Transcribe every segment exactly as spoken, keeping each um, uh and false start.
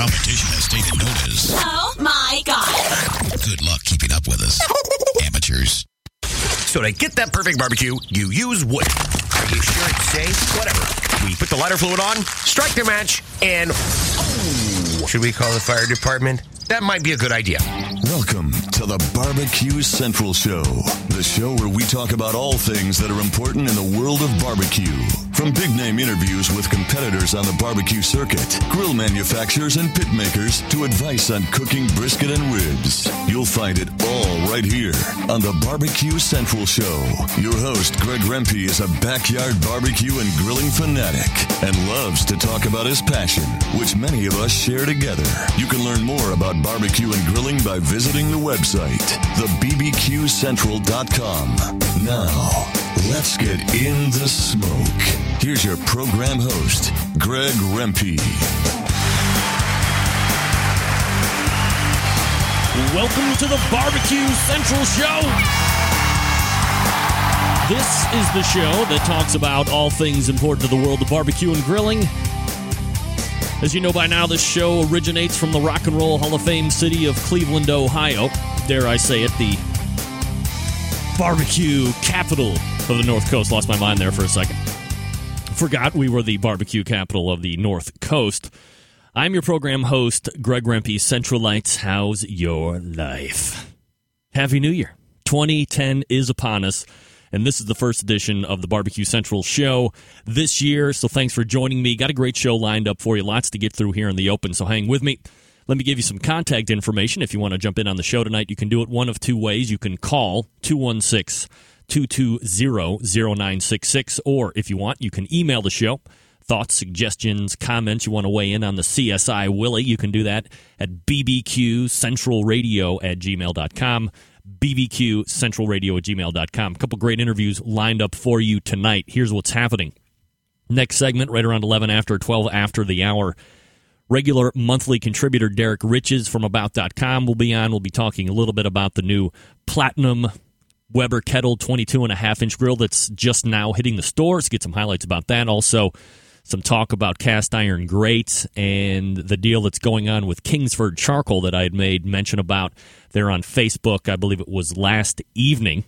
competition has taken notice. Oh, my God. Good luck keeping up with us, amateurs. So to get that perfect barbecue, you use wood. Are you sure it's safe? Whatever. We put the lighter fluid on, strike the match, and... Oh, should we call the fire department? That might be a good idea. Welcome to the Barbecue Central Show, the show where we talk about all things that are important in the world of barbecue. From big-name interviews with competitors on the barbecue circuit, grill manufacturers and pit makers, to advice on cooking brisket and ribs. You'll find it all right here on the Barbecue Central Show. Your host, Greg Rempe, is a backyard barbecue and grilling fanatic and loves to talk about his passion, which many of us share together. You can learn more about barbecue and grilling by visiting the website, the b b q central dot com. Now, let's get in the smoke. Here's your program host, Greg Rempe. Welcome to the Barbecue Central Show. This is the show that talks about all things important to the world of barbecue and grilling. As you know by now, this show originates from the Rock and Roll Hall of Fame city of Cleveland, Ohio. Dare I say it, the barbecue capital of the North Coast. Lost my mind there for a second. Forgot we were the barbecue capital of the North Coast. I'm your program host, Greg Rempe. Centralites, how's your life? Happy New Year. twenty ten is upon us. And this is the first edition of the Barbecue Central Show this year, so thanks for joining me. Got a great show lined up for you, lots to get through here in the open, so hang with me. Let me give you some contact information. If you want to jump in on the show tonight, you can do it one of two ways. You can call two one six, two two zero, zero nine six six, or if you want, you can email the show. Thoughts, suggestions, comments, you want to weigh in on the C S I Willie, you can do that at b b q central radio at gmail dot com. b b q central radio at gmail dot com. A couple great interviews lined up for you tonight. Here's what's happening. Next segment, right around eleven after, twelve after the hour. Regular monthly contributor Derek Riches from about dot com will be on. We'll be talking a little bit about the new Platinum Weber Kettle twenty-two and a half inch grill that's just now hitting the stores. Get some highlights about that. Also, some talk about cast iron grates and the deal that's going on with Kingsford Charcoal that I had made mention about there on Facebook. I believe it was last evening.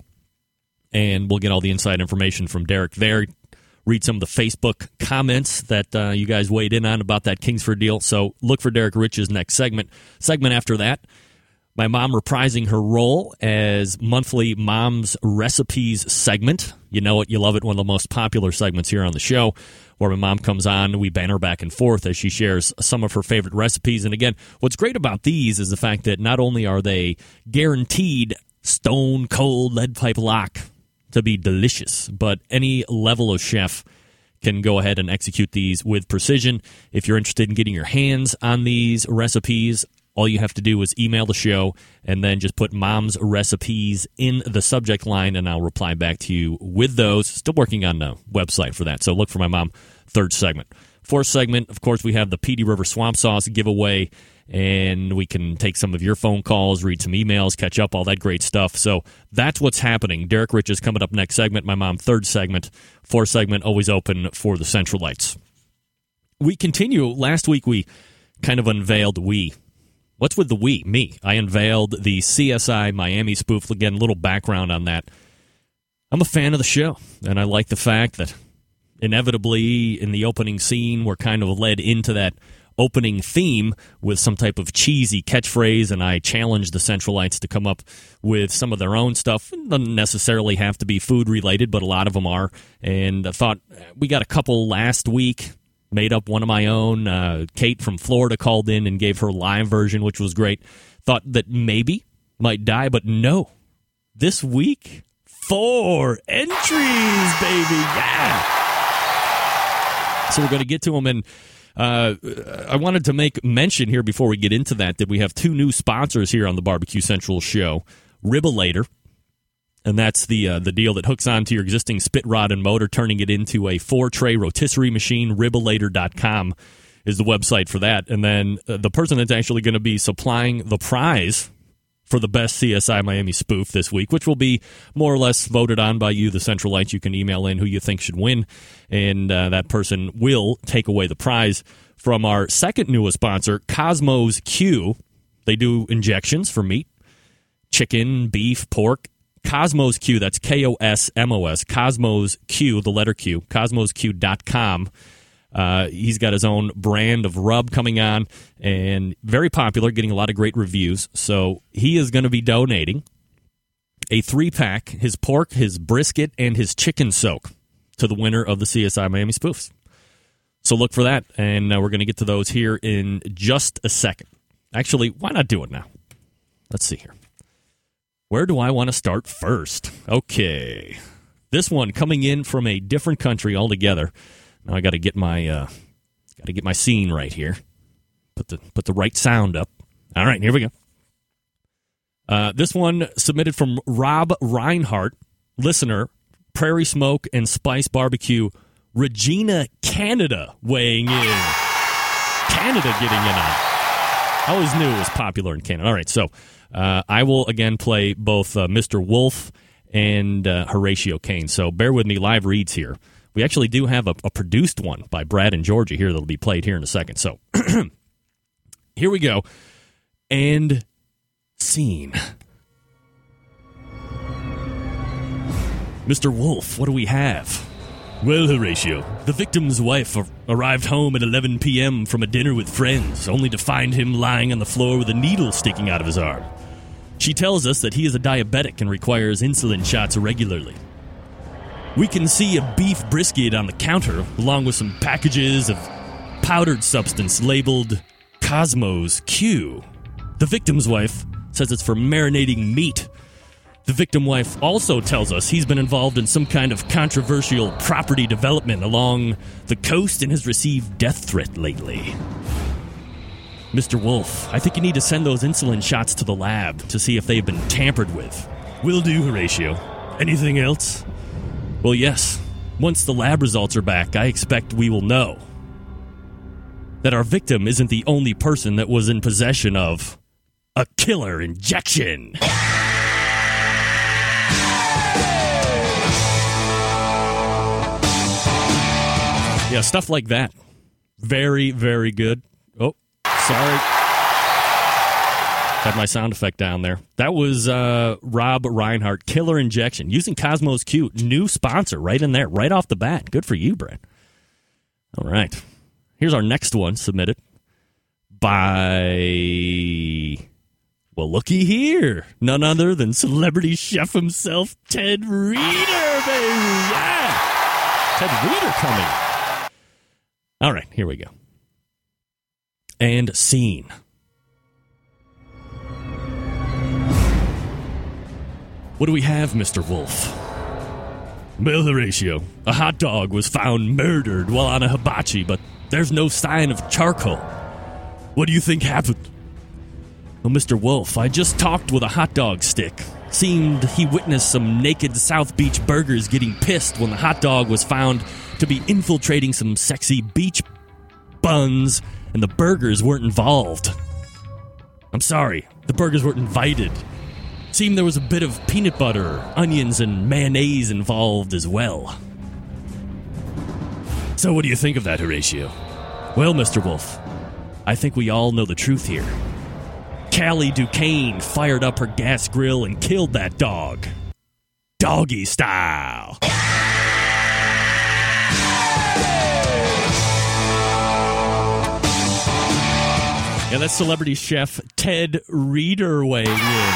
And we'll get all the inside information from Derek there. Read some of the Facebook comments that uh, you guys weighed in on about that Kingsford deal. So look for Derek Rich's next segment. Segment after that, my mom reprising her role as monthly Mom's Recipes segment. You know it, you love it, one of the most popular segments here on the show, where my mom comes on, we banter back and forth as she shares some of her favorite recipes. And again, what's great about these is the fact that not only are they guaranteed stone-cold lead pipe lock to be delicious, but any level of chef can go ahead and execute these with precision. If you're interested in getting your hands on these recipes, all you have to do is email the show and then just put Mom's Recipes in the subject line, and I'll reply back to you with those. Still working on the website for that, so look for my mom, third segment. Fourth segment, of course, we have the Petey River Swamp Sauce giveaway, and we can take some of your phone calls, read some emails, catch up, all that great stuff. So that's what's happening. Derek Rich is coming up next segment. My mom, third segment. Fourth segment, always open for the Centralites. We continue. Last week we kind of unveiled we. What's with the we? Me. I unveiled the C S I Miami spoof. Again, a little background on that. I'm a fan of the show, and I like the fact that inevitably in the opening scene we're kind of led into that opening theme with some type of cheesy catchphrase, and I challenged the Centralites to come up with some of their own stuff. It doesn't necessarily have to be food-related, but a lot of them are. And I thought we got a couple last week. Made up one of my own. Uh, Kate from Florida called in and gave her live version, which was great. Thought that maybe might die, but no. This week, four entries, baby. Yeah. So we're going to get to them. And uh, I wanted to make mention here before we get into that that we have two new sponsors here on the Barbecue Central show. Ribolator. And that's the uh, the deal that hooks onto your existing spit rod and motor, turning it into a four-tray rotisserie machine. Ribolator dot com is the website for that. And then uh, the person that's actually going to be supplying the prize for the best C S I Miami spoof this week, which will be more or less voted on by you, the Centralites. You can email in who you think should win, and uh, that person will take away the prize from our second newest sponsor, Cosmos Q. They do injections for meat, chicken, beef, pork. Cosmos Q, that's K O S M O S, Cosmos Q, the letter Q, cosmos q dot com. Uh, he's got his own brand of rub coming on, and very popular, getting a lot of great reviews. So he is going to be donating a three-pack, his pork, his brisket, and his chicken soak to the winner of the C S I Miami Spoofs. So look for that, and uh, we're going to get to those here in just a second. Actually, why not do it now? Let's see here. Where do I want to start first? Okay. This one coming in from a different country altogether. Now I got to get my uh, got to get my scene right here. Put the put the right sound up. All right, here we go. Uh, this one submitted from Rob Reinhart, listener, Prairie Smoke and Spice Barbecue, Regina, Canada, weighing in. Canada getting in on it. I always knew it was popular in Canada. All right, so uh, I will again play both uh, Mister Wolf and uh, Horatio Kane. So bear with me, live reads here. We actually do have a, a produced one by Brad and Georgia here that will be played here in a second. So here we go. And scene. Mister Wolf, what do we have? Well, Horatio, the victim's wife arrived home at eleven p.m. from a dinner with friends, only to find him lying on the floor with a needle sticking out of his arm. She tells us that he is a diabetic and requires insulin shots regularly. We can see a beef brisket on the counter, along with some packages of powdered substance labeled Cosmos Q. The victim's wife says it's for marinating meat. The victim wife also tells us he's been involved in some kind of controversial property development along the coast and has received death threat lately. Mister Wolf, I think you need to send those insulin shots to the lab to see if they've been tampered with. Will do, Horatio. Anything else? Well, yes. Once the lab results are back, I expect we will know that our victim isn't the only person that was in possession of a killer injection. Yeah, stuff like that. Very, very good. Oh, sorry. Had my sound effect down there. That was uh, Rob Reinhart, Killer Injection, using Cosmos Q. New sponsor right in there, right off the bat. Good for you, Brad. All right. Here's our next one submitted by, well, looky here. None other than celebrity chef himself, Ted Reader, baby. Yeah. Ted Reader coming. All right, here we go. And scene. What do we have, Mister Wolf? Well, Horatio, a hot dog was found murdered while on a hibachi, but there's no sign of charcoal. What do you think happened? Well, Mister Wolf, I just talked with a hot dog stick. Seemed he witnessed some naked South Beach burgers getting pissed when the hot dog was found to be infiltrating some sexy beach buns, and the burgers weren't involved. I'm sorry, the burgers weren't invited. Seemed there was a bit of peanut butter, onions, and mayonnaise involved as well. So what do you think of that, Horatio? Well, Mister Wolf, I think we all know the truth here. Callie Duquesne fired up her gas grill and killed that dog. Doggy style. Yeah, that's celebrity chef Ted Reader weighing in.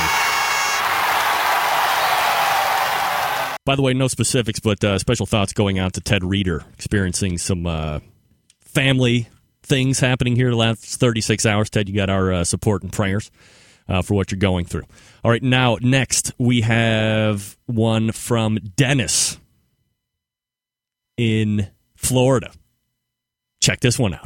By the way, no specifics, but uh, special thoughts going out to Ted Reader, experiencing some uh, family things happening here the last thirty-six hours. Ted, you got our uh, support and prayers uh, for what you're going through. All right, now, next, we have one from Dennis in Florida. Check this one out.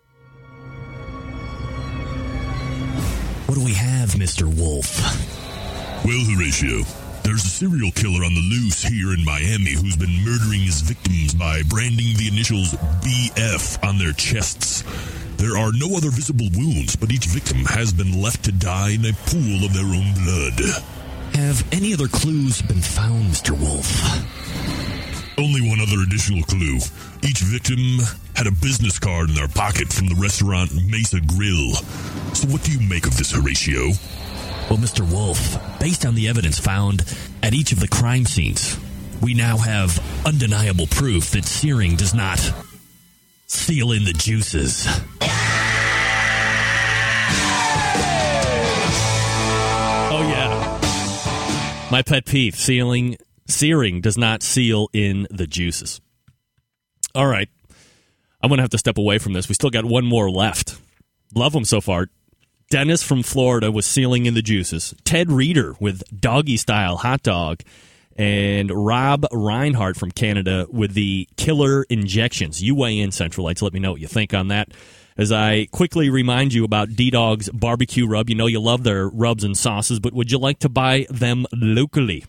What do we have, Mister Wolf? Well, Horatio, there's a serial killer on the loose here in Miami who's been murdering his victims by branding the initials B F on their chests. There are no other visible wounds, but each victim has been left to die in a pool of their own blood. Have any other clues been found, Mister Wolf? Only one other additional clue. Each victim had a business card in their pocket from the restaurant Mesa Grill. So what do you make of this, Horatio? Well, Mister Wolf, based on the evidence found at each of the crime scenes, we now have undeniable proof that searing does not seal in the juices. Oh, yeah. My pet peeve, sealing, searing does not seal in the juices. All right. I'm going to have to step away from this. We still got one more left. Love them so far. Dennis from Florida was sealing in the juices. Ted Reeder with Doggy Style Hot Dog. And Rob Reinhardt from Canada with the killer injections. You weigh in, Central Lights. Let me know what you think on that. As I quickly remind you about D-Dog's barbecue rub. You know you love their rubs and sauces, but would you like to buy them locally?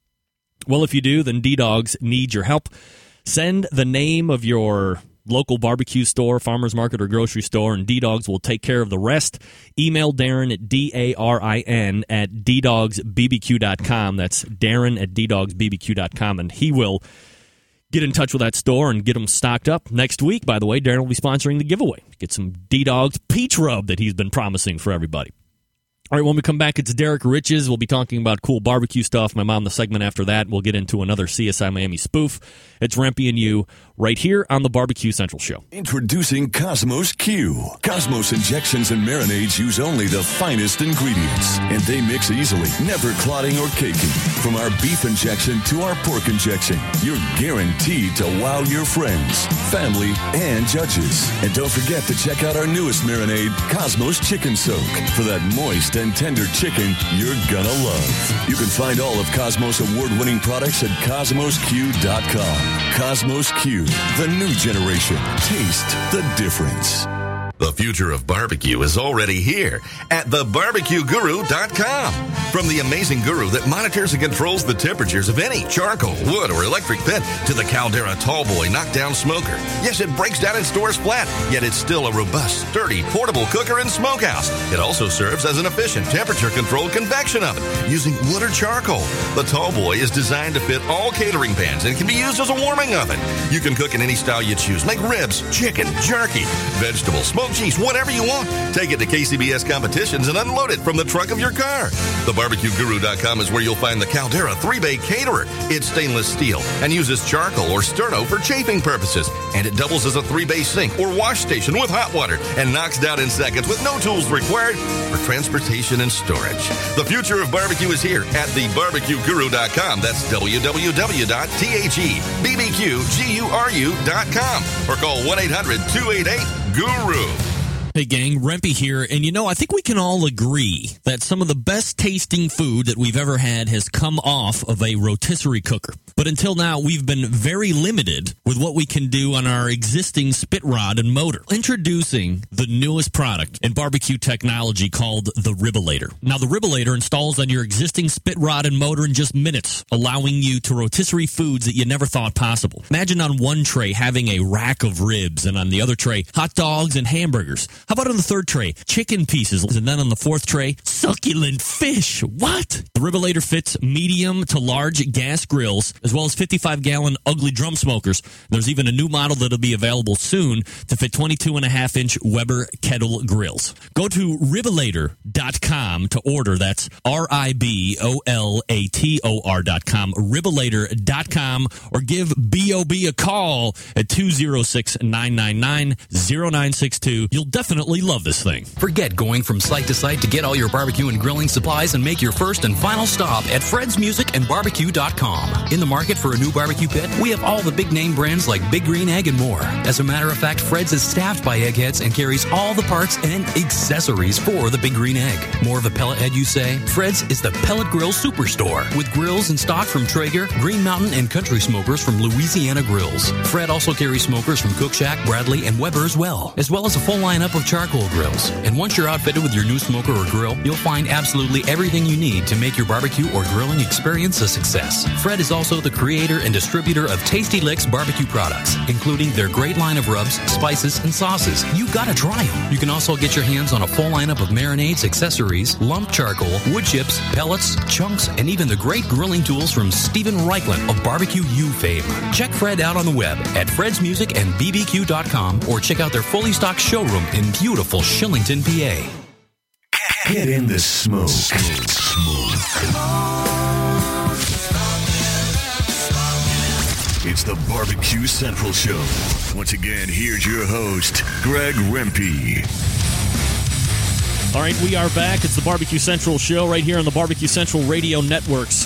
Well, if you do, then D-Dogs need your help. Send the name of your local barbecue store, farmer's market, or grocery store, and D-Dogs will take care of the rest. Email Darren at D A R I N at D dogs B B Q dot com. That's Darren at D dogs B B Q dot com, and he will get in touch with that store and get them stocked up. Next week, by the way, Darren will be sponsoring the giveaway. Get some D-Dog's peach rub that he's been promising for everybody. All right, when we come back, it's Derek Riches. We'll be talking about cool barbecue stuff. My mom, the segment after that, we'll get into another C S I Miami spoof. It's Rempe and you right here on the Barbecue Central Show. Introducing Cosmos Q. Cosmos injections and marinades use only the finest ingredients, and they mix easily, never clotting or caking. From our beef injection to our pork injection, you're guaranteed to wow your friends, family, and judges. And don't forget to check out our newest marinade, Cosmos Chicken Soak, for that moist and tender chicken you're gonna love. You can find all of Cosmos award-winning products at cosmos q dot com. Cosmos Q, the new generation. Taste the difference. The future of barbecue is already here at the barbecue guru dot com. From the amazing guru that monitors and controls the temperatures of any charcoal, wood, or electric pit to the Caldera Tallboy knockdown smoker. Yes, it breaks down and stores flat, yet it's still a robust, sturdy, portable cooker and smokehouse. It also serves as an efficient temperature-controlled convection oven using wood or charcoal. The Tallboy is designed to fit all catering pans and can be used as a warming oven. You can cook in any style you choose. Make ribs, chicken, jerky, vegetables, smoked cheese, whatever you want. Take it to K C B S competitions and unload it from the trunk of your car. The barbecue guru dot com is where you'll find the Caldera three-bay caterer. It's stainless steel and uses charcoal or sterno for chafing purposes. And it doubles as a three-bay sink or wash station with hot water and knocks down in seconds with no tools required for transportation and storage. The future of barbecue is here at the barbecue guru dot com. That's w w w dot the dot com or call one eight hundred two eight eight guru. Hey gang, Rempe here, and you know, I think we can all agree that some of the best tasting food that we've ever had has come off of a rotisserie cooker. But until now, we've been very limited with what we can do on our existing spit rod and motor. Introducing the newest product in barbecue technology called the Ribolator. Now, the Ribolator installs on your existing spit rod and motor in just minutes, allowing you to rotisserie foods that you never thought possible. Imagine on one tray having a rack of ribs, and on the other tray, hot dogs and hamburgers. How about on the third tray, chicken pieces, and then on the fourth tray, succulent fish? What? The Ribolator fits medium to large gas grills, as well as fifty-five gallon ugly drum smokers. There's even a new model that'll be available soon to fit twenty-two and a half inch Weber kettle grills. Go to ribolator dot com to order. That's R I B O L A T O R dot com, ribolator dot com, or give B O B a call at two oh six, nine nine nine, oh nine six two. You'll definitely love this thing. Forget going from site to site to get all your barbecue and grilling supplies and make your first and final stop at Fred's Music and Barbecue dot com. In the market for a new barbecue pit, we have all the big name brands like Big Green Egg and more. As a matter of fact, Fred's is staffed by eggheads and carries all the parts and accessories for the Big Green Egg. More of a pellet head, you say? Fred's is the Pellet Grill Superstore with grills in stock from Traeger, Green Mountain, and Country Smokers from Louisiana Grills. Fred also carries smokers from Cook Shack, Bradley, and Weber as well, as well as a full lineup of charcoal grills. And once you're outfitted with your new smoker or grill, you'll find absolutely everything you need to make your barbecue or grilling experience experience a success. Fred is also the creator and distributor of Tasty Licks barbecue products, including their great line of rubs, spices, and sauces. You gotta try them. You can also get your hands on a full lineup of marinades, accessories, lump charcoal, wood chips, pellets, chunks, and even the great grilling tools from Stephen Reichland of Barbecue U fame. Check Fred out on the web at freds music and b b q dot com or check out their fully stocked showroom in beautiful Shillington, P A. Get in the smoke. Smoke. It's the Barbecue Central Show. Once again, here's your host, Greg Rempe. All right, we are back. It's the Barbecue Central Show right here on the Barbecue Central Radio Networks.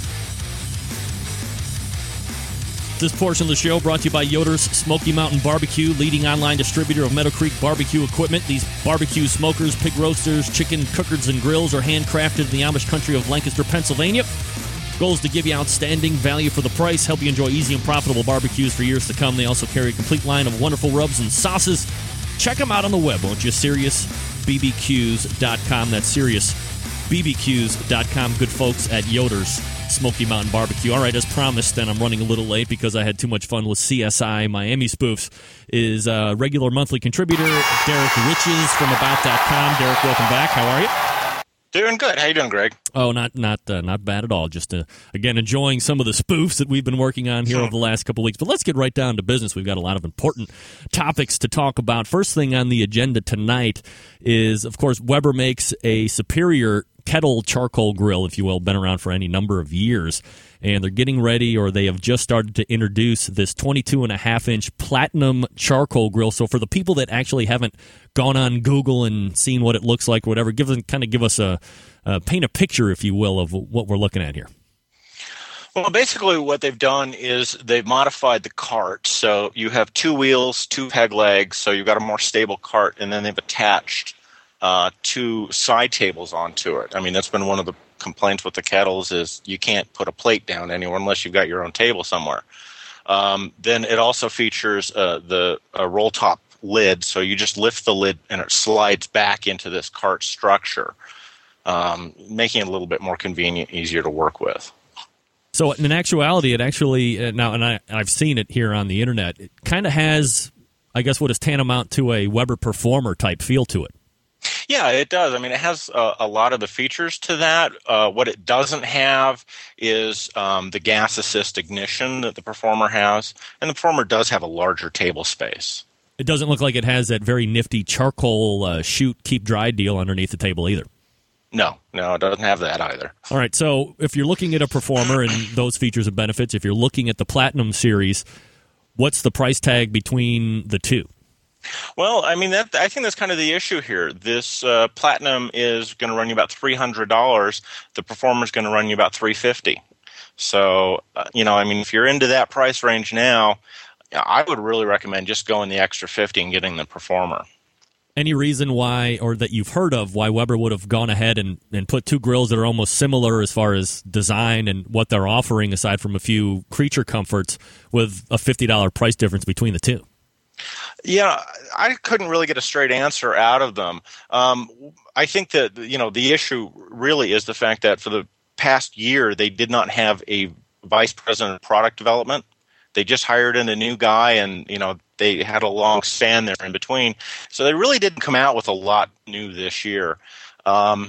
This portion of the show brought to you by Yoder's Smoky Mountain Barbecue, leading online distributor of Meadow Creek barbecue equipment. These barbecue smokers, pig roasters, chicken cookers, and grills are handcrafted in the Amish country of Lancaster, Pennsylvania. Goal is to give you outstanding value for the price, help you enjoy easy and profitable barbecues for years to come. They also carry a complete line of wonderful rubs and sauces. Check them out on the web, won't you? Serious B B Qs dot com. That's Serious B B Qs dot com. Good folks at Yoder's Smoky Mountain Barbecue. All right, as promised, and I'm running a little late because I had too much fun with C S I Miami spoofs, is uh, regular monthly contributor Derek Riches from about dot com. Derek, welcome back. How are you? Doing good. How you doing, Greg? Oh, not not uh, not bad at all. Just, uh, again, enjoying some of the spoofs that we've been working on here over the last couple of weeks. But let's get right down to business. We've got a lot of important topics to talk about. First thing on the agenda tonight is, of course, Weber makes a superior kettle charcoal grill, if you will, been around for any number of years. And they're getting ready, or they have just started to introduce this twenty-two and a half inch platinum charcoal grill. So for the people that actually haven't gone on Google and seen what it looks like, or whatever, give them, kind of give us a uh, paint a picture, if you will, of what we're looking at here. Well, basically what they've done is they've modified the cart. So you have two wheels, two peg legs, so you've got a more stable cart, and then they've attached uh, two side tables onto it. I mean, that's been one of the complaints with the kettles is you can't put a plate down anywhere unless you've got your own table somewhere. Um, then it also features uh, the a roll top lid, so you just lift the lid and it slides back into this cart structure, um, making it a little bit more convenient, easier to work with. So in actuality, it actually, uh, now, and I, I've seen it here on the internet, it kind of has, I guess, what is tantamount to a Weber Performer type feel to it. Yeah, it does. I mean, it has uh, a lot of the features to that. Uh, what it doesn't have is um, the gas assist ignition that the Performer has, and the Performer does have a larger table space. It doesn't look like it has that very nifty charcoal uh, shoot, keep dry deal underneath the table either. No, no, it doesn't have that either. All right, so if you're looking at a Performer and those features and benefits, if you're looking at the Platinum Series, what's the price tag between the two? Well, I mean, that I think that's kind of the issue here. This uh, Platinum is going to run you about three hundred dollars. The Performer is going to run you about three hundred fifty dollars. So, uh, you know, I mean, if you're into that price range now, I would really recommend just going the extra fifty and getting the Performer. Any reason why, or that you've heard of, why Weber would have gone ahead and, and put two grills that are almost similar as far as design and what they're offering, aside from a few creature comforts, with a fifty dollars price difference between the two? Yeah, I couldn't really get a straight answer out of them. Um, I think that, you know, the issue really is the fact that for the past year, they did not have a vice president of product development. They just hired in a new guy, and, you know, they had a long span there in between. So they really didn't come out with a lot new this year. Um,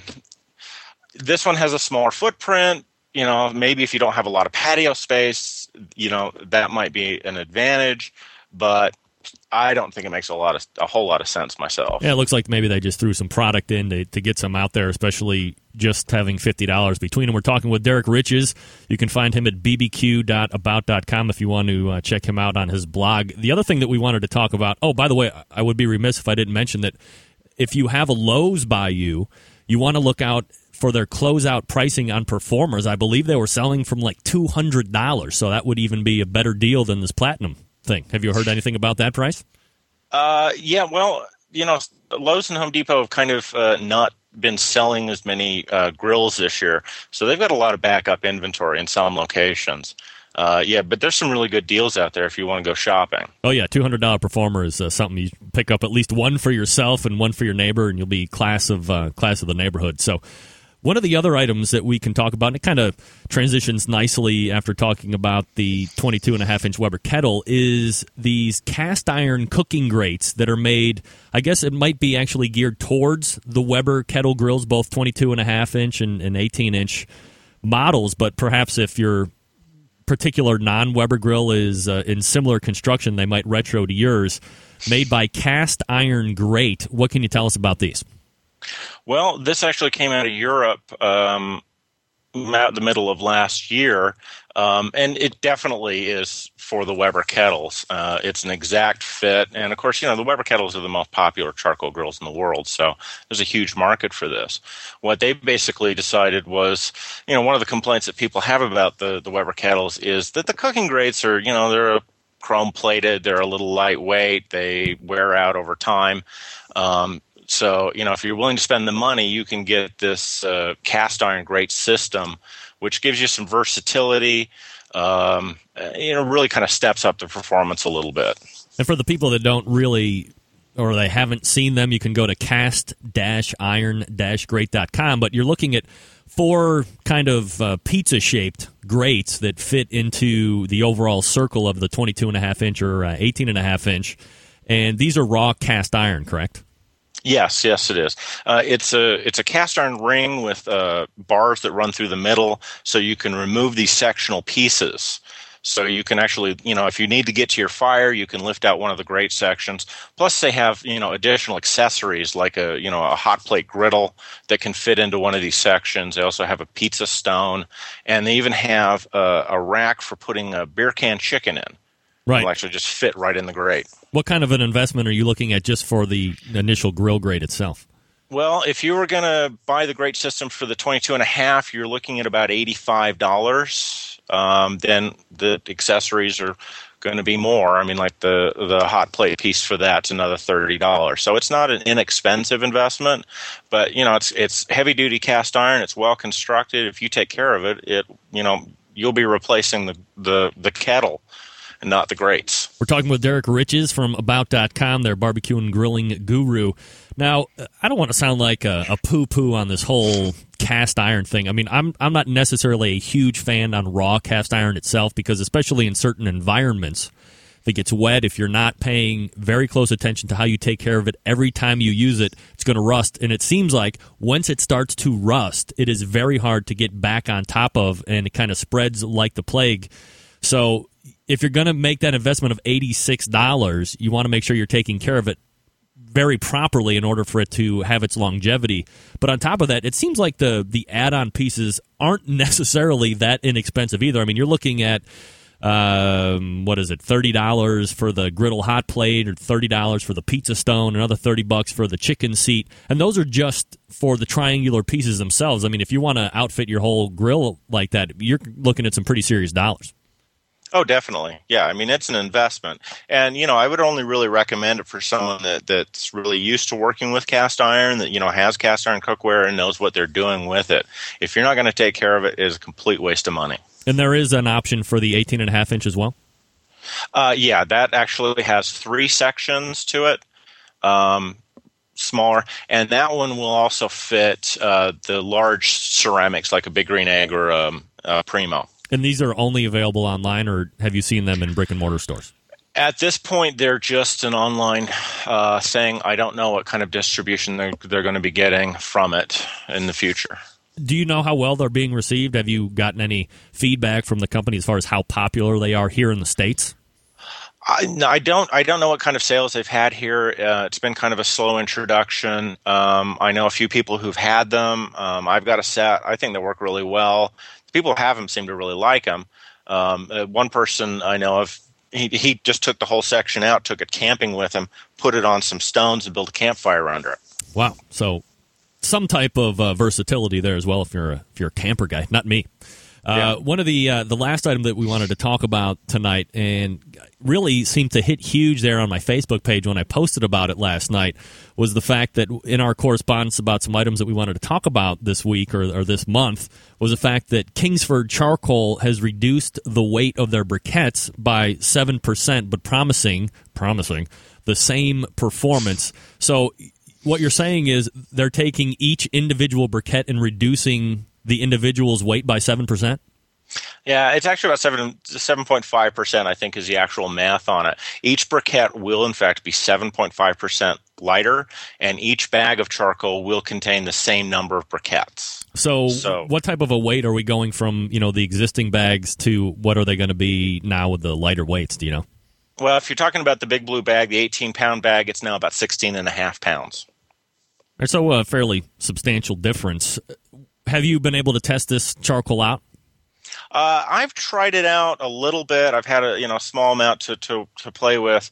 this one has a smaller footprint. You know, maybe if you don't have a lot of patio space, you know, that might be an advantage. But I don't think it makes a lot of a whole lot of sense myself. Yeah, it looks like maybe they just threw some product in to, to get some out there, especially just having fifty dollars between them. We're talking with Derek Riches. You can find him at b b q dot about dot com if you want to uh, check him out on his blog. The other thing that we wanted to talk about, oh, by the way, I would be remiss if I didn't mention that if you have a Lowe's by you, you want to look out for their closeout pricing on Performers. I believe they were selling from like two hundred dollars, so that would even be a better deal than this Platinum thing. Have you heard anything about that price? Uh, yeah, well, you know, Lowe's and Home Depot have kind of uh, not been selling as many uh, grills this year, so they've got a lot of backup inventory in some locations. Uh, yeah, but there's some really good deals out there if you want to go shopping. Oh, yeah, two hundred dollars Performer is uh, something you pick up at least one for yourself and one for your neighbor, and you'll be class of uh, class of the neighborhood. So One of the other items that we can talk about, and it kind of transitions nicely after talking about the twenty-two and a half inch Weber kettle, is these cast iron cooking grates that are made. I guess it might be actually geared towards the Weber kettle grills, both twenty-two and a half inch and, and eighteen inch models. But perhaps if your particular non-Weber grill is uh, in similar construction, they might retro to yours. Made by Cast Iron Grate. What can you tell us about these? Well, this actually came out of Europe um, out the middle of last year, um, and it definitely is for the Weber kettles. Uh, it's an exact fit, and of course, you know, the Weber kettles are the most popular charcoal grills in the world, so there's a huge market for this. What they basically decided was, you know, one of the complaints that people have about the, the Weber kettles is that the cooking grates are, you know, they're chrome plated, they're a little lightweight, they wear out over time. Um, So, you know, if you're willing to spend the money, you can get this uh, cast iron grate system, which gives you some versatility, um, you know, really kind of steps up the performance a little bit. And for the people that don't really, or they haven't seen them, you can go to cast iron grate dot com. But you're looking at four kind of uh, pizza-shaped grates that fit into the overall circle of the twenty-two and a half inch or uh, eighteen and a half inch. And these are raw cast iron, correct? Yes, yes, it is. Uh, it's a it's a cast iron ring with uh, bars that run through the middle, so you can remove these sectional pieces. So you can actually, you know, if you need to get to your fire, you can lift out one of the grate sections. Plus, they have, you know, additional accessories like a, you know, a hot plate griddle that can fit into one of these sections. They also have a pizza stone, and they even have a, a rack for putting a beer can chicken in. Right. It'll actually just fit right in the grate. What kind of an investment are you looking at just for the initial grill grate itself? Well, if you were going to buy the grate system for the twenty-two and a half, you're looking at about eighty-five dollars. Um, then the accessories are going to be more. I mean, like the, the hot plate piece for that's another thirty dollars. So it's not an inexpensive investment, but, you know, it's it's heavy-duty cast iron. It's well-constructed. If you take care of it, it you know, you'll be replacing the, the, the kettle and not the grates. We're talking with Derek Riches from About dot com, their barbecue and grilling guru. Now, I don't want to sound like a, a poo-poo on this whole cast iron thing. I mean, I'm I'm not necessarily a huge fan on raw cast iron itself because especially in certain environments, if it gets wet, if you're not paying very close attention to how you take care of it, every time you use it, it's going to rust. And it seems like once it starts to rust, it is very hard to get back on top of, and it kind of spreads like the plague. So if you're going to make that investment of eighty-six dollars, you want to make sure you're taking care of it very properly in order for it to have its longevity. But on top of that, it seems like the the add-on pieces aren't necessarily that inexpensive either. I mean, you're looking at, um, what is it, thirty dollars for the griddle hot plate or thirty dollars for the pizza stone, another thirty bucks for the chicken seat. And those are just for the triangular pieces themselves. I mean, if you want to outfit your whole grill like that, you're looking at some pretty serious dollars. Oh, definitely. Yeah, I mean, it's an investment. And, you know, I would only really recommend it for someone that, that's really used to working with cast iron, that, you know, has cast iron cookware and knows what they're doing with it. If you're not going to take care of it, it is a complete waste of money. And there is an option for the eighteen and a half inch as well? Uh, yeah, that actually has three sections to it, um, smaller. And that one will also fit uh, the large ceramics like a Big Green Egg or um, a Primo. And these are only available online, or have you seen them in brick-and-mortar stores? At this point, they're just an online uh, thing. I don't know what kind of distribution they're, they're going to be getting from it in the future. Do you know how well they're being received? Have you gotten any feedback from the company as far as how popular they are here in the States? I, no, I don't. I don't know what kind of sales they've had here. Uh, it's been kind of a slow introduction. Um, I know a few people who've had them. Um, I've got a set. I think they work really well. The people who have them seem to really like them. Um, uh, one person I know of, he, he just took the whole section out, took it camping with him, put it on some stones, and built a campfire under it. Wow! So some type of uh, versatility there as well. If you're a, if you're a camper guy, not me. Uh, yeah. One of the uh, the last item that we wanted to talk about tonight, and really seemed to hit huge there on my Facebook page when I posted about it last night, was the fact that in our correspondence about some items that we wanted to talk about this week or, or this month, was the fact that Kingsford Charcoal has reduced the weight of their briquettes by seven percent, but promising promising the same performance. So what you're saying is they're taking each individual briquette and reducing the individual's weight by seven percent? Yeah, it's actually about seven seven point five percent. I think is the actual math on it. Each briquette will, in fact, be seven point five percent lighter, and each bag of charcoal will contain the same number of briquettes. So, So- what type of a weight are we going from? You know, the existing bags to what are they going to be now with the lighter weights? Do you know? Well, if you're talking about the big blue bag, the eighteen pound bag, it's now about sixteen and a half pounds. There's so a fairly substantial difference. Have you been able to test this charcoal out? Uh, I've tried it out a little bit. I've had a you know small amount to, to, to play with,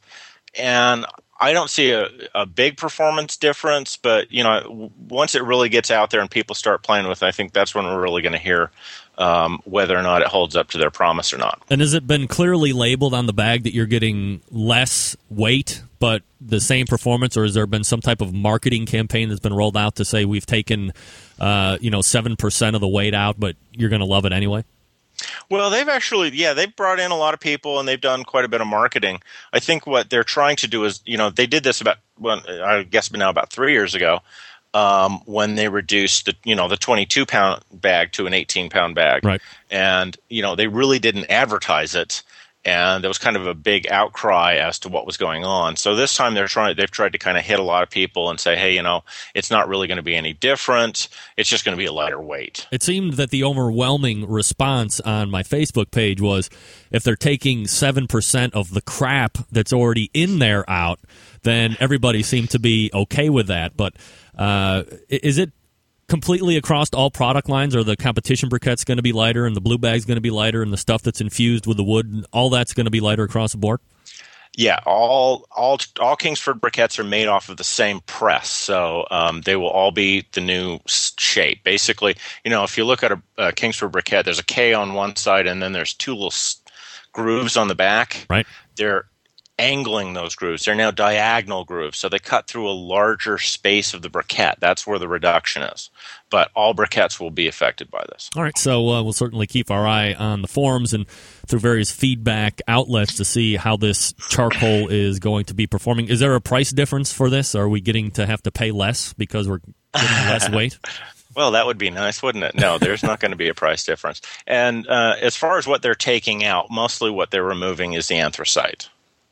and I don't see a, a big performance difference. But you know, w- once it really gets out there and people start playing with it, I think that's when we're really going to hear um, whether or not it holds up to their promise or not. And has it been clearly labeled on the bag that you're getting less weight but the same performance, or has there been some type of marketing campaign that's been rolled out to say we've taken uh, you know seven percent of the weight out, but you're going to love it anyway? Well, they've actually, yeah, they've brought in a lot of people and they've done quite a bit of marketing. I think what they're trying to do is, you know, they did this about, well, I guess now about three years ago, um, when they reduced the, you know, the twenty-two pound bag to an eighteen pound bag. Right. And, you know, they really didn't advertise it. And there was kind of a big outcry as to what was going on. So this time they're trying, they've tried to kind of hit a lot of people and say, hey, you know, it's not really going to be any different. It's just going to be a lighter weight. It seemed that the overwhelming response on my Facebook page was if they're taking seven percent of the crap that's already in there out, then everybody seemed to be okay with that. But uh, is it completely across all product lines? Are the competition briquettes going to be lighter and the blue bag's going to be lighter and the stuff that's infused with the wood, all that's going to be lighter across the board? Yeah, all all all Kingsford briquettes are made off of the same press, so um, they will all be the new s- shape. Basically, you know, if you look at a, a Kingsford briquette, there's a K on one side, and then there's two little s- grooves on the back. Right. They're angling those grooves. They're now diagonal grooves, so they cut through a larger space of the briquette. That's where the reduction is. But all briquettes will be affected by this. All right, so uh, we'll certainly keep our eye on the forums and through various feedback outlets to see how this charcoal is going to be performing. Is there a price difference for this? Are we getting to have to pay less because we're getting less weight? Well, that would be nice, wouldn't it? No, there's not going to be a price difference. And uh, as far as what they're taking out, mostly what they're removing is the anthracite.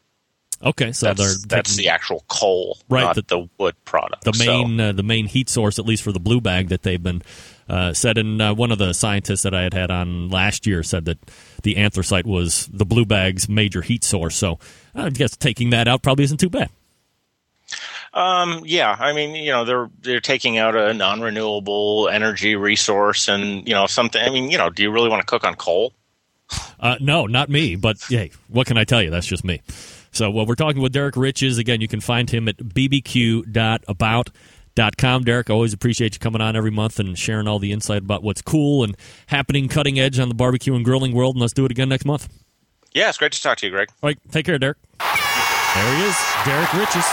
Okay, so that's, they're that's taking, the actual coal, right, not the, the wood product. The main, so. uh, the main heat source, at least for the blue bag, that they've been uh, said. And uh, one of the scientists that I had had on last year said that the anthracite was the blue bag's major heat source. So I guess taking that out probably isn't too bad. Um, yeah, I mean, you know, they're they're taking out a non-renewable energy resource, and you know, something. I mean, you know, do you really want to cook on coal? Uh, no, not me. But hey, what can I tell you? That's just me. So well, we're talking with Derek Riches. Again, you can find him at b b q dot about dot com. Derek, I always appreciate you coming on every month and sharing all the insight about what's cool and happening, cutting edge on the barbecue and grilling world. And let's do it again next month. Yeah, it's great to talk to you, Greg. All right, take care, Derek. There he is, Derek Riches.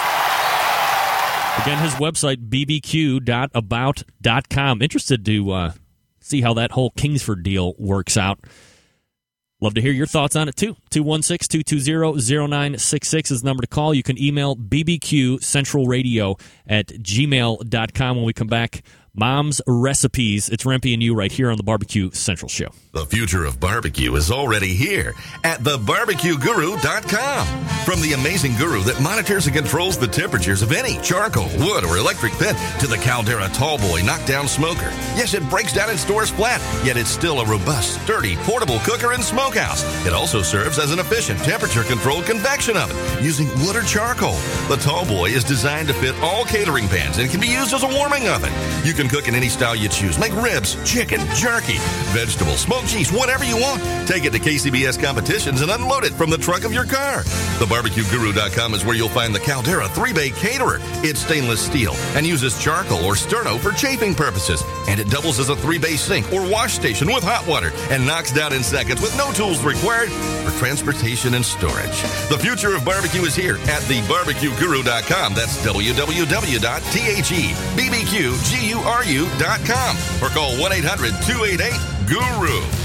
Again, his website, b b q dot about dot com. Interested to uh, see how that whole Kingsford deal works out. Love to hear your thoughts on it, too. two one six, two two zero, zero nine six six is the number to call. You can email b b q central radio at gmail dot com. When we come back, Mom's Recipes. It's Rempe and you right here on the Barbecue Central Show. The future of barbecue is already here at the barbecue guru dot com. From the amazing guru that monitors and controls the temperatures of any charcoal, wood, or electric pit to the Caldera Tallboy knockdown smoker. Yes, it breaks down and stores flat, yet it's still a robust, sturdy, portable cooker and smokehouse. It also serves as an efficient temperature-controlled convection oven using wood or charcoal. The Tallboy is designed to fit all catering pans and can be used as a warming oven. You can cook in any style you choose. Make ribs, chicken, jerky, vegetables, smoked cheese, whatever you want. Take it to K C B S competitions and unload it from the trunk of your car. the barbecue guru dot com is where you'll find the Caldera three-bay caterer. It's stainless steel and uses charcoal or sterno for chafing purposes. And it doubles as a three-bay sink or wash station with hot water and knocks down in seconds with no tools required for transportation and storage. The future of barbecue is here at the barbecue guru dot com. That's w w w dot the barbecue guru dot com or call one eight hundred two eight eight guru.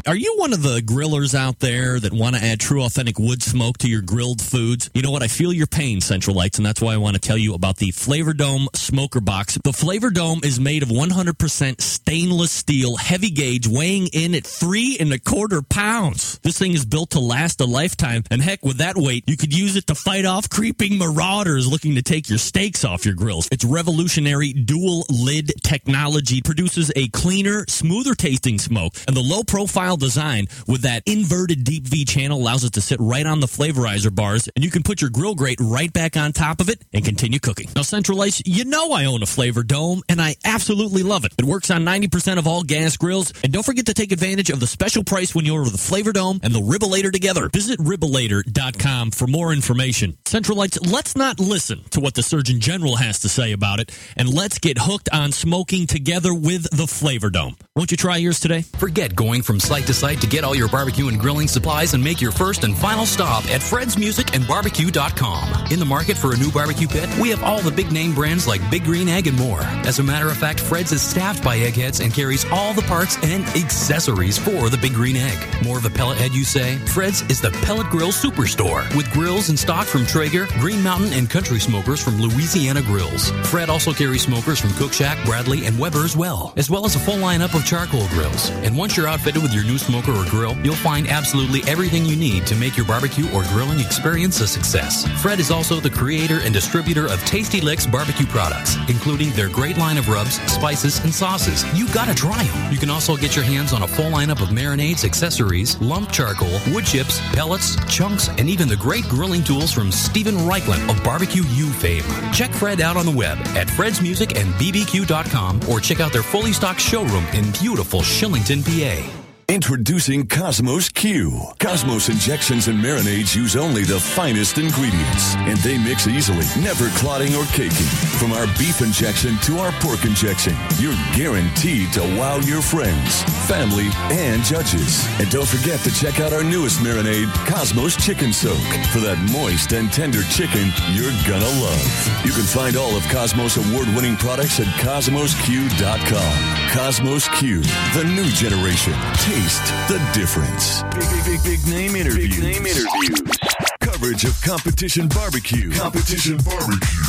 Are you one of the grillers out there that want to add true, authentic wood smoke to your grilled foods? You know what? I feel your pain, Centralites, and that's why I want to tell you about the Flavor Dome Smoker Box. The Flavor Dome is made of one hundred percent stainless steel, heavy gauge, weighing in at three and a quarter pounds. This thing is built to last a lifetime, and heck, with that weight, you could use it to fight off creeping marauders looking to take your steaks off your grills. Its revolutionary dual lid technology produces a cleaner, smoother tasting smoke, and the low profile design with that inverted deep V channel allows it to sit right on the flavorizer bars, and you can put your grill grate right back on top of it and continue cooking. Now, Centralites, you know I own a Flavor Dome, and I absolutely love it. It works on ninety percent of all gas grills, and don't forget to take advantage of the special price when you order the Flavor Dome and the Ribbolator together. Visit Ribbolator dot com for more information. Centralites, let's not listen to what the Surgeon General has to say about it, and let's get hooked on smoking together with the Flavor Dome. Won't you try yours today? Forget going from site to site to get all your barbecue and grilling supplies and make your first and final stop at Fred's Music and Barbecue dot com. In the market for a new barbecue pit, we have all the big name brands like Big Green Egg and more. As a matter of fact, Fred's is staffed by eggheads and carries all the parts and accessories for the Big Green Egg. More of a pellet head, you say? Fred's is the pellet grill superstore with grills in stock from Traeger, Green Mountain, and Country Smokers from Louisiana Grills. Fred also carries smokers from Cook Shack, Bradley, and Weber as well, as well as a full lineup of charcoal grills. And once you're outfitted with your new smoker or grill, you'll find absolutely everything you need to make your barbecue or grilling experience a success. Fred is also the creator and distributor of Tasty Licks barbecue products, including their great line of rubs, spices, and sauces. You gotta try them. You can also get your hands on a full lineup of marinades, accessories, lump charcoal, wood chips, pellets, chunks, and even the great grilling tools from Stephen Reichland of Barbecue U fame. Check Fred out on the web at Fred's Music and B B Q dot com or check out their fully stocked showroom in beautiful Shillington, P A. Introducing Cosmos Q. Cosmos injections and marinades use only the finest ingredients, and they mix easily, never clotting or caking. From our beef injection to our pork injection, you're guaranteed to wow your friends, family, and judges. And don't forget to check out our newest marinade, Cosmos Chicken Soak, for that moist and tender chicken you're gonna love. You can find all of Cosmos award-winning products at Cosmos Q dot com. Cosmos Q, the new generation. Taste the difference. Big, big, big, big name interviews. Big name interviews. Coverage of Competition Barbecue. Competition Barbecue.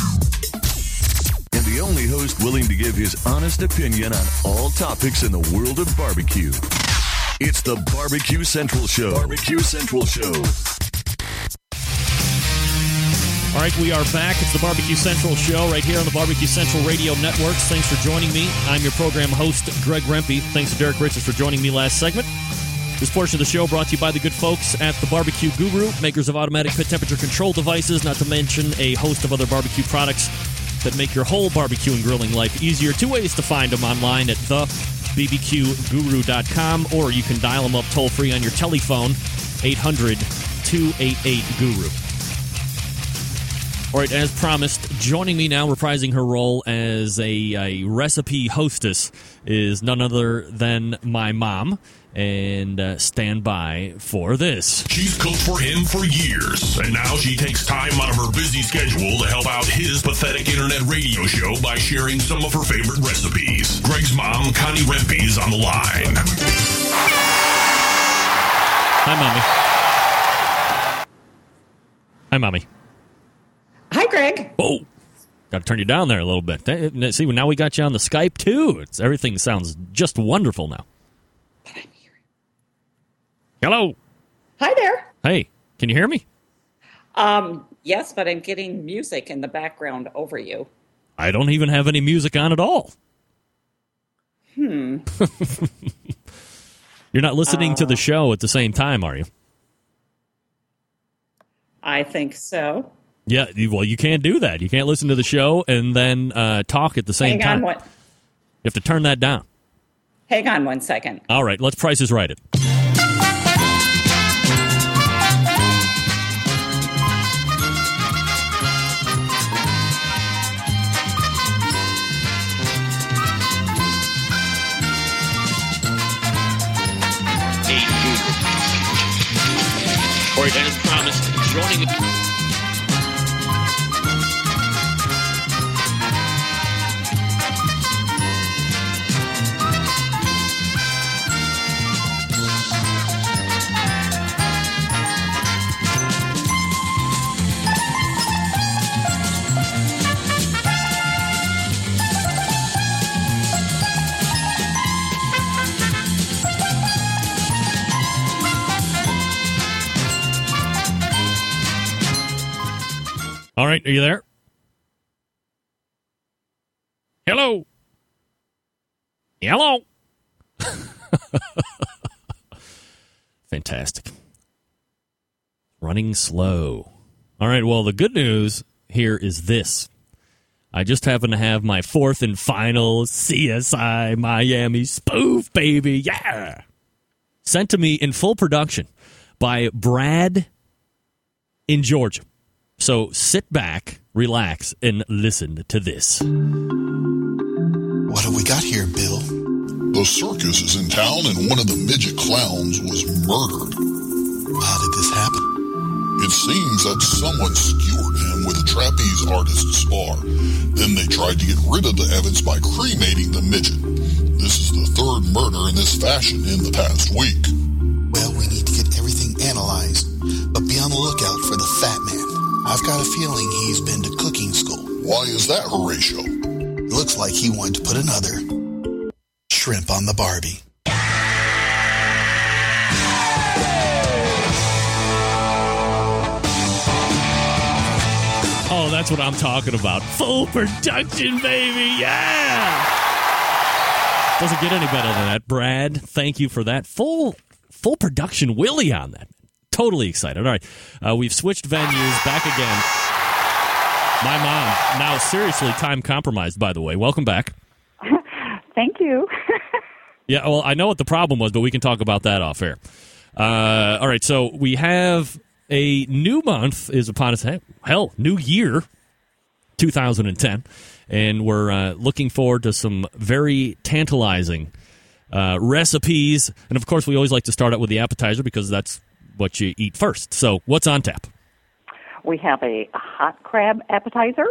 And the only host willing to give his honest opinion on all topics in the world of barbecue. It's the Barbecue Central Show. Barbecue Central Show. All right, we are back. It's the Barbecue Central Show right here on the Barbecue Central Radio Networks. Thanks for joining me. I'm your program host, Greg Rempe. Thanks to Derek Richards for joining me last segment. This portion of the show brought to you by the good folks at the Barbecue Guru, makers of automatic pit temperature control devices, not to mention a host of other barbecue products that make your whole barbecue and grilling life easier. Two ways to find them online at the B B Q guru dot com, or you can dial them up toll-free on your telephone, eight hundred, two eight eight, GURU. All right, as promised, joining me now, reprising her role as a, a recipe hostess, is none other than my mom. And uh, stand by for this. She's cooked for him for years, and now she takes time out of her busy schedule to help out his pathetic internet radio show by sharing some of her favorite recipes. Greg's mom, Connie Rempe, is on the line. Hi, Mommy. Hi, Mommy. Hi, Greg. Oh, got to turn you down there a little bit. See, now we got you on the Skype, too. It's, everything sounds just wonderful now. Hello. Hi there. Hey, can you hear me? Um, yes, but I'm getting music in the background over you. I don't even have any music on at all. Hmm. You're not listening uh, to the show at the same time, are you? I think so. Yeah, well, you can't do that. You can't listen to the show and then uh, talk at the same Hang on time. one. You have to turn that down. Hang on one second. All right, let's Price is Right it. All right, as promised, joining All right, are you there? Hello. Hello. Fantastic. Running slow. All right, well, the good news here is this. I just happen to have my fourth and final C S I Miami spoof, baby. Yeah. Sent to me in full production by Brad in Georgia. So sit back, relax, and listen to this. What have we got here, Bill? The circus is in town and one of the midget clowns was murdered. How did this happen? It seems that someone skewered him with a trapeze artist's spar. Then they tried to get rid of the evidence by cremating the midget. This is the third murder in this fashion in the past week. Well, we need to get everything analyzed, but be on the lookout for the fat man. I've got a feeling he's been to cooking school. Why is that, Horatio? It looks like he wanted to put another shrimp on the Barbie. Oh, that's what I'm talking about. Full production, baby. Yeah. Doesn't get any better than that. Brad, thank you for that. Full full production Willie on that. Totally excited. All right. Uh, we've switched venues back again. My mom, now seriously time compromised, by the way. Welcome back. Thank you. Yeah, well, I know what the problem was, but we can talk about that off air. Uh, all right, so we have a new month is upon us. Hell, new year, two thousand ten, and we're uh, looking forward to some very tantalizing uh, recipes. And, of course, we always like to start out with the appetizer because that's what you eat first. So what's on tap? We have a hot crab appetizer.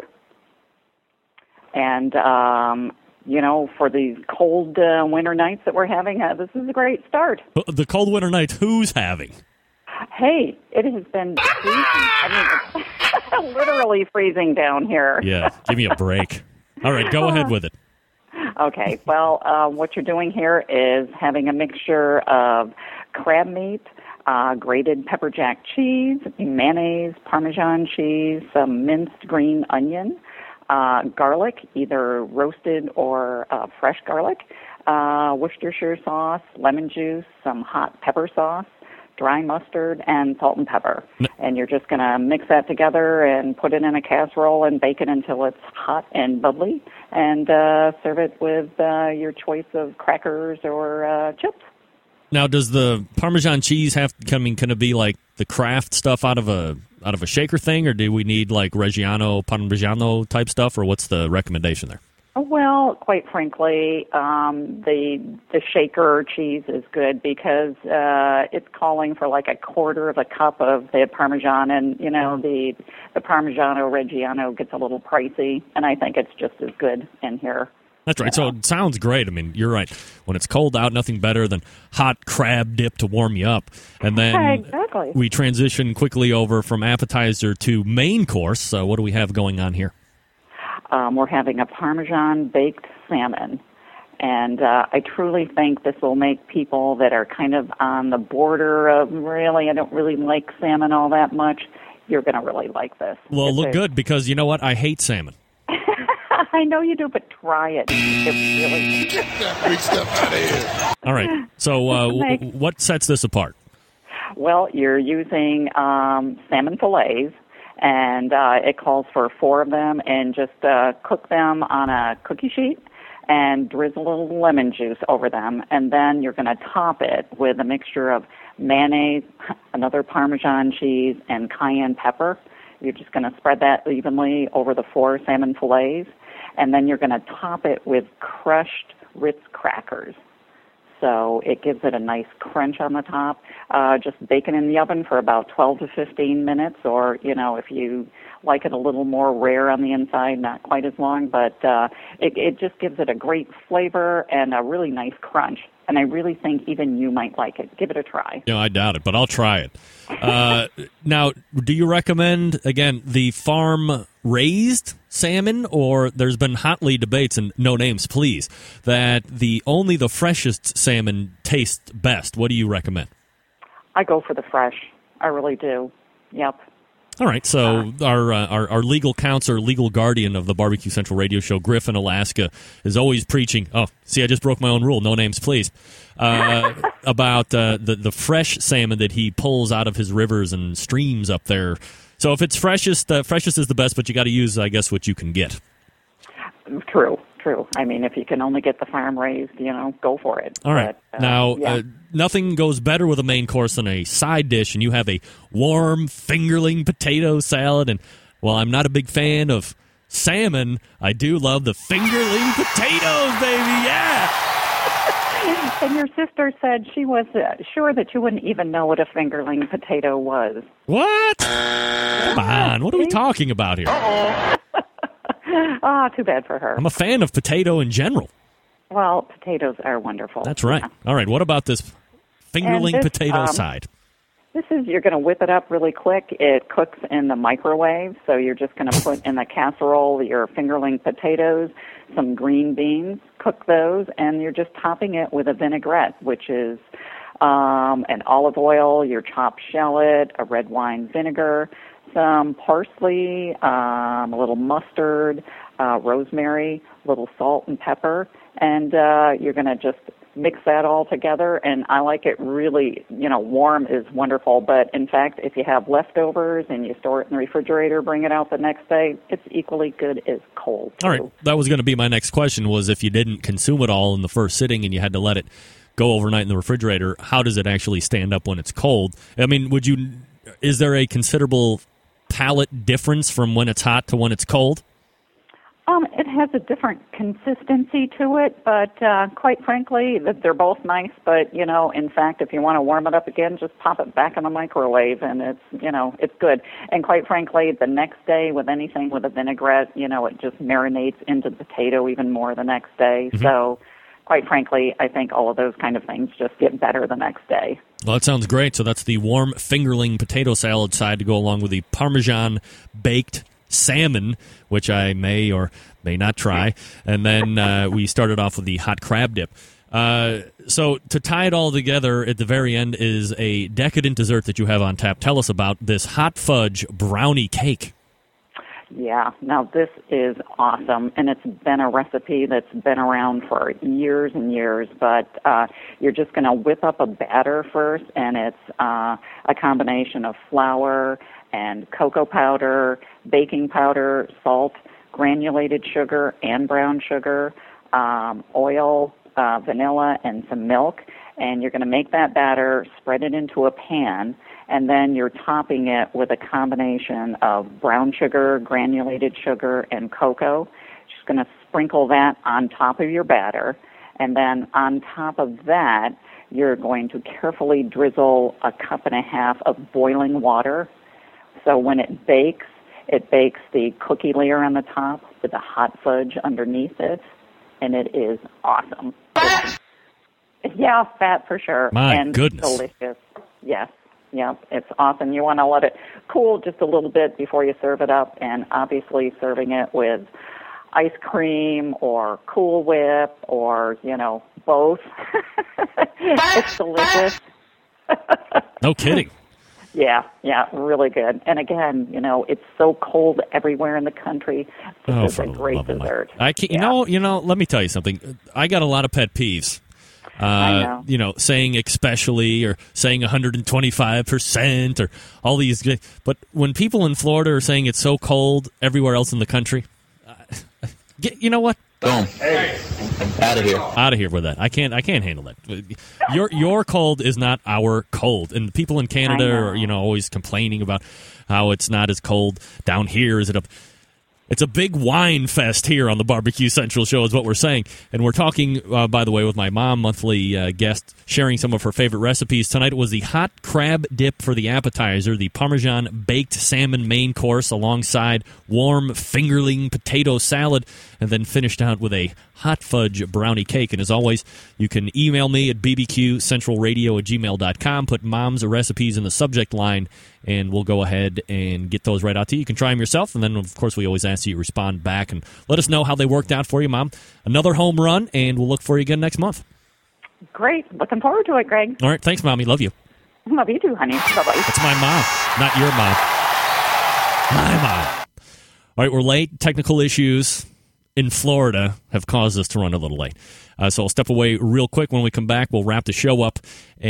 And, um, you know, for these cold uh, winter nights that we're having, uh, this is a great start. The cold winter nights, who's having? Hey, it has been freezing. I mean, it's literally freezing down here. Yeah, give me a break. All right, go ahead with it. Okay, well, uh, what you're doing here is having a mixture of crab meat, uh, grated pepper jack cheese, mayonnaise, Parmesan cheese, some minced green onion, uh, garlic, either roasted or uh, fresh garlic, uh, Worcestershire sauce, lemon juice, some hot pepper sauce, dry mustard, and salt and pepper. And you're just going to mix that together and put it in a casserole and bake it until it's hot and bubbly, and uh, serve it with uh, your choice of crackers or uh, chips. Now, does the Parmesan cheese have? I mean, can it be like the Kraft stuff out of a out of a shaker thing, or do we need like Reggiano Parmigiano type stuff, or what's the recommendation there? Well, quite frankly, um, the the shaker cheese is good because uh, it's calling for like a quarter of a cup of the Parmesan, and you know the the Parmigiano Reggiano gets a little pricey, and I think it's just as good in here. That's right. So it sounds great. I mean, you're right. When it's cold out, nothing better than hot crab dip to warm you up. And then exactly. we transition quickly over from appetizer to main course. So what do we have going on here? Um, we're having a Parmesan baked salmon. And uh, I truly think this will make people that are kind of on the border of really, I don't really like salmon all that much, you're going to really like this. Well, it's look a, good because you know what? I hate salmon. I know you do, but try it. It really Get that big stuff out of here. All right. So uh, w- what sets this apart? Well, you're using um, salmon fillets, and uh, it calls for four of them, and just uh, cook them on a cookie sheet and drizzle a little lemon juice over them. And then you're going to top it with a mixture of mayonnaise, another Parmesan cheese, and cayenne pepper. You're just going to spread that evenly over the four salmon fillets. And then you're going to top it with crushed Ritz crackers. So it gives it a nice crunch on the top. Uh, just bake it in the oven for about twelve to fifteen minutes, or, you know, if you like it a little more rare on the inside, not quite as long, but uh, it, it just gives it a great flavor and a really nice crunch. And I really think even you might like it. Give it a try. You know, I doubt it, but I'll try it. Uh, now, do you recommend, again, the farm-raised salmon, or there's been hotly debates, and no names, please, that the only the freshest salmon tastes best? What do you recommend? I go for the fresh. I really do. Yep. All right, so uh, our, uh, our our legal counselor, legal guardian of the Barbecue Central radio show, Griff in Alaska, is always preaching. Oh, see, I just broke my own rule. No names, please. Uh, about uh, the the fresh salmon that he pulls out of his rivers and streams up there. So if it's freshest, uh, freshest is the best, but you got to use, I guess, what you can get. True, true. I mean, if you can only get the farm raised, you know, go for it. All right. But, uh, now, yeah. uh, nothing goes better with a main course than a side dish, and you have a warm fingerling potato salad. And while I'm not a big fan of salmon, I do love the fingerling potatoes, baby. Yeah. And your sister said she was uh, sure that you wouldn't even know what a fingerling potato was. What? Come on. What are we talking about here? Ah, oh, too bad for her. I'm a fan of potato in general. Well, potatoes are wonderful. That's right. Yeah. All right. What about this fingerling this, potato um, side? This is, you're going to whip it up really quick. It cooks in the microwave, so you're just going to put in the casserole your fingerling potatoes, some green beans, cook those, and you're just topping it with a vinaigrette, which is um, an olive oil, your chopped shallot, a red wine vinegar, some parsley, um, a little mustard, uh, rosemary, a little salt and pepper, and uh, you're going to just mix that all together. And I like it really, you know, warm is wonderful, but in fact, if you have leftovers and you store it in the refrigerator, bring it out the next day, it's equally good as cold, too. All right, that was going to be my next question, was if you didn't consume it all in the first sitting and you had to let it go overnight in the refrigerator, how does it actually stand up when it's cold? I mean, would you, is there a considerable palate difference from when it's hot to when it's cold? Um, it has a different consistency to it, but uh, quite frankly, that they're both nice. But, you know, in fact, if you want to warm it up again, just pop it back in the microwave, and it's, you know, it's good. And quite frankly, the next day with anything with a vinaigrette, you know, it just marinates into the potato even more the next day. Mm-hmm. So, quite frankly, I think all of those kind of things just get better the next day. Well, that sounds great. So that's the warm fingerling potato salad side to go along with the Parmesan baked salmon, which I may or may not try. And then uh, we started off with the hot crab dip. Uh, so to tie it all together at the very end is a decadent dessert that you have on tap. Tell us about this hot fudge brownie cake. Yeah, now this is awesome, and it's been a recipe that's been around for years and years, but uh, you're just going to whip up a batter first, and it's uh, a combination of flour and cocoa powder, baking powder, salt, granulated sugar and brown sugar, um, oil, uh, vanilla, and some milk. And you're going to make that batter, spread it into a pan, and then you're topping it with a combination of brown sugar, granulated sugar, and cocoa. Just going to sprinkle that on top of your batter. And then on top of that, you're going to carefully drizzle a cup and a half of boiling water. So when it bakes, it bakes the cookie layer on the top with the hot fudge underneath it, and it is awesome. It's, yeah, fat for sure. My and goodness. Delicious. Yes. Yep, it's awesome. You want to let it cool just a little bit before you serve it up, and obviously serving it with ice cream or Cool Whip or, you know, both. It's delicious. No kidding. Yeah, yeah, really good. And again, you know, it's so cold everywhere in the country. This Oh, is for a the great love of dessert. Mike. I can't, you Yeah. know, you know. Let me tell you something. I got a lot of pet peeves. Uh, I know. You know, saying especially or saying one hundred twenty-five percent or all these. But when people in Florida are saying it's so cold everywhere else in the country, uh, get, you know what? Boom. Hey. Out of here. Out of here with that. I can't. I can't handle that. Your your cold is not our cold, and people in Canada are you know always complaining about how it's not as cold down here. Is it up? It's a big wine fest here on the Barbecue Central show is what we're saying. And we're talking, uh, by the way, with my mom, monthly uh, guest, sharing some of her favorite recipes. Tonight it was the hot crab dip for the appetizer, the Parmesan baked salmon main course alongside warm fingerling potato salad, and then finished out with a hot fudge brownie cake. And as always, you can email me at b b q central radio at gmail dot com, put mom's recipes in the subject line, and we'll go ahead and get those right out to you. You can try them yourself, and then, of course, we always ask you to respond back and let us know how they worked out for you, Mom. Another home run, and we'll look for you again next month. Great. Looking forward to it, Greg. All right. Thanks, Mommy. Love you. Love you too, honey. Bye-bye. That's my mom, not your mom. Time out. All right, we're late. Technical issues in Florida have caused us to run a little late. Uh, so I'll step away real quick. When we come back, we'll wrap the show up,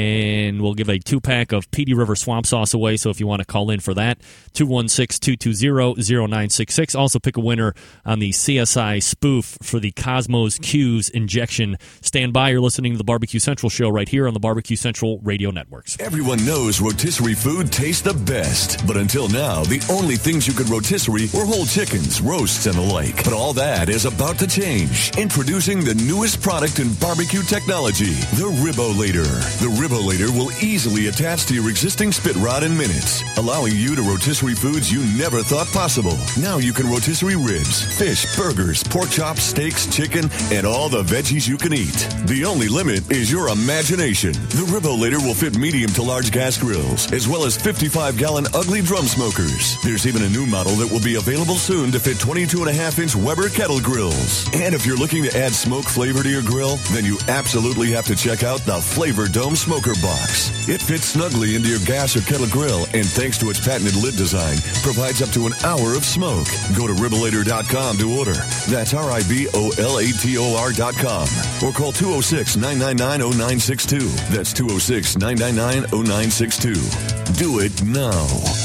and we'll give a two-pack of P D River Swamp Sauce away. So if you want to call in for that, two one six, two two zero, zero nine six six. Also pick a winner on the C S I spoof for the Cosmos Q's injection. Stand by. You're listening to the Barbecue Central show right here on the Barbecue Central Radio Networks. Everyone knows rotisserie food tastes the best. But until now, the only things you could rotisserie were whole chickens, roasts, and the like. But all that is about to change. Introducing the newest product in barbecue technology, the Ribolator. The Ribolator will easily attach to your existing spit rod in minutes, allowing you to rotisserie foods you never thought possible. Now you can rotisserie ribs, fish, burgers, pork chops, steaks, chicken, and all the veggies you can eat. The only limit is your imagination. The Ribolator will fit medium to large gas grills, as well as fifty-five gallon ugly drum smokers. There's even a new model that will be available soon to fit twenty-two and a half inch Weber kettle grills. And if you're looking to add smoke flavor to your grill, then you absolutely have to check out the Flavor Dome Smoker Box. It fits snugly into your gas or kettle grill, and thanks to its patented lid design, provides up to an hour of smoke. Go to ribolator dot com to order. That's R I B O L A T O R dot com. Or call two oh six, nine nine nine, oh nine six two. That's two oh six, nine nine nine, oh nine six two. Do it now.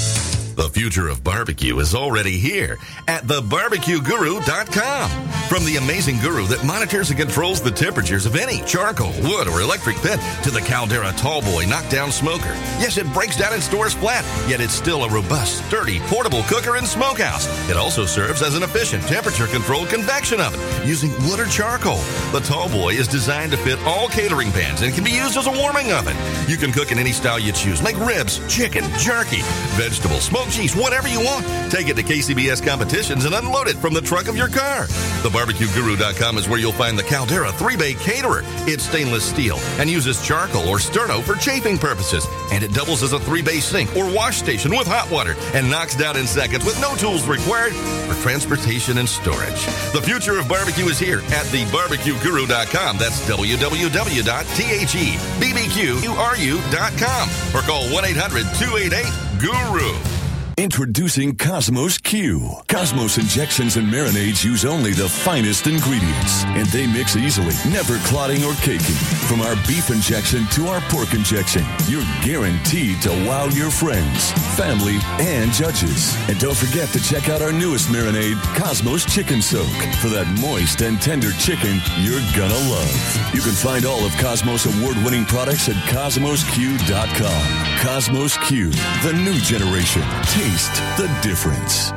The future of barbecue is already here at the barbecue guru dot com. From the amazing guru that monitors and controls the temperatures of any charcoal, wood, or electric pit to the Caldera Tallboy knockdown smoker. Yes, it breaks down and stores flat, yet it's still a robust, sturdy, portable cooker and smokehouse. It also serves as an efficient temperature-controlled convection oven using wood or charcoal. The Tallboy is designed to fit all catering pans and can be used as a warming oven. You can cook in any style you choose. Make ribs, chicken, jerky, vegetables, smoked cheese, whatever you want. Take it to K C B S competitions and unload it from the trunk of your car. the barbecue guru dot com is where you'll find the Caldera three-bay caterer. It's stainless steel and uses charcoal or sterno for chafing purposes. And it doubles as a three-bay sink or wash station with hot water and knocks down in seconds with no tools required for transportation and storage. The future of barbecue is here at the barbecue guru dot com. That's w w w dot the b b q u r u dot com or call one eight hundred, two eight eight, guru. Introducing Cosmos Q. Cosmos injections and marinades use only the finest ingredients, and they mix easily, never clotting or caking. From our beef injection to our pork injection, you're guaranteed to wow your friends, family, and judges. And don't forget to check out our newest marinade, Cosmos Chicken Soak, for that moist and tender chicken you're gonna love. You can find all of Cosmos award-winning products at cosmos q dot com. Cosmos Q, the new generation. Taste the difference.